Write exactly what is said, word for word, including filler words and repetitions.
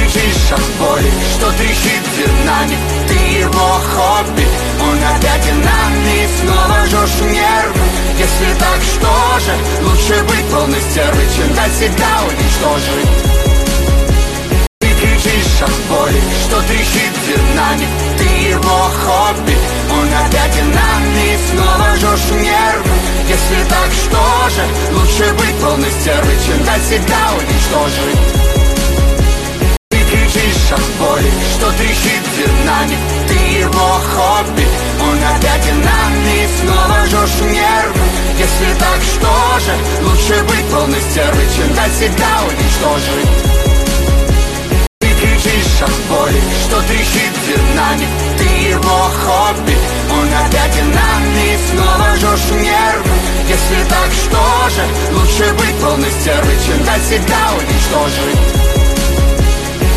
кричишь от боли, что трещит динамик. Ты его хобби, он опять и нами. И снова жжешь нервы. Если так, что же? Лучше быть полной стервой, чем дать себя уничтожить. Ты кричишь от боли, что трещит динамик. Ты его хобби, он опять и нами. И снова жжешь нервы. Если так, что же? Лучше быть полной стервой, чем дать себя уничтожить. Ты кричишь от боли, что трещит динамик. Ты его хобби, он опять и нами. И снова жжешь нервы. Если так, что же? Лучше быть полной стервой, чем дать себя уничтожить. Ты кричишь от боли, что трещит динамик. Ты его хобби, он опять и нами. И снова жжешь нервы. Если так, что же? Лучше быть полной стервой, чем дать себя уничтожить.